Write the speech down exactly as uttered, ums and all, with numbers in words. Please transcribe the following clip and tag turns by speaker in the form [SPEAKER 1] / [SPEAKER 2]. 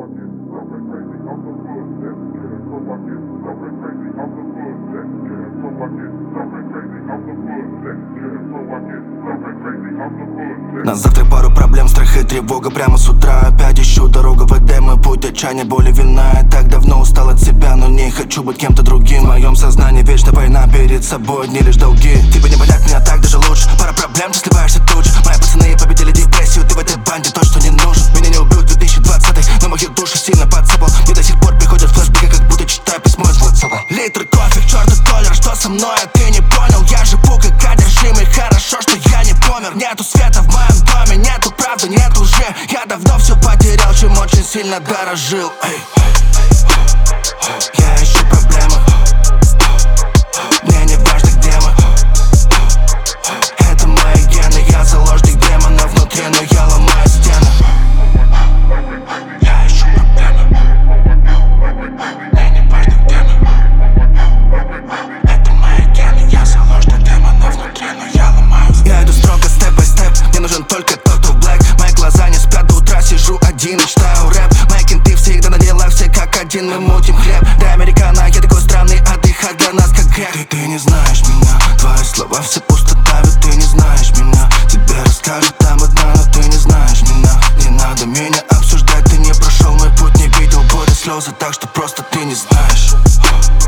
[SPEAKER 1] На завтра пару проблем, страх и тревога прямо с утра. Опять ищу дорогу в Эдем, и путь отчаяния, боли, вина. Я так давно устал от себя, но не хочу быть кем-то другим. В моем сознании вечно война перед собой, одни лишь долги. Тебе не понять меня так даже лучше. Пара проблем, ты сливаешься тут же. Мои пацаны победили депрессию, ты в этой банде то, что не нужен. Меня не убьют две тысячи двадцатый, но мою душу сильно подцепил. Мне до сих пор приходят флешбеки, как будто читаю письмо из WhatsApp. Литр кофе, к черту толлер, что со мной, а ты не понял. Я живу как одержимый, хорошо, что я не помер. Нету света в моем доме, нету правды, нет лжи. Я давно все потерял, чем очень сильно дорожил. Эй. Я ищу проблемы, мне не важно, где мы. Это мои гены, я заложник демона внутри, но я ломаю стены. Я ищу проблемы, мне не важно, где мы. Это мои гены, я заложник демона внутри, но я ломаю стены. Я иду строго, степ бай степ, мне нужен только тот, кто в блэк. Мои глаза не спят до утра, сижу один и читаю рэп. Мои кенты всегда на делах, все как один, мы мутим хлеб. Да, американо, я такой странный, отдыхать для нас как грех. Ты, ты не знаешь меня, твои слова все пустота, ведь ты не знаешь меня. Тебе расскажут там одна, но ты не знаешь меня. Не надо меня обсуждать, ты не прошел мой путь, не видел боли, слезы, так что просто ты не знаешь.